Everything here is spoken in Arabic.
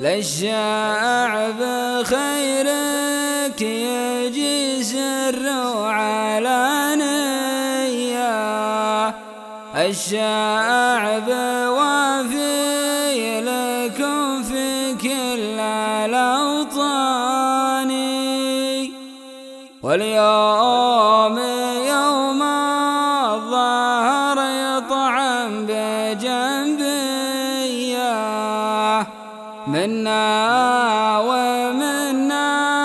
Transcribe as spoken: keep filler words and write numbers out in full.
للشعب خيرك يجي سر وعلانية، الشعب وافي لكم في كل الأوطان، واليوم يوم الظهر يطعم بجنبيه، منا ومنا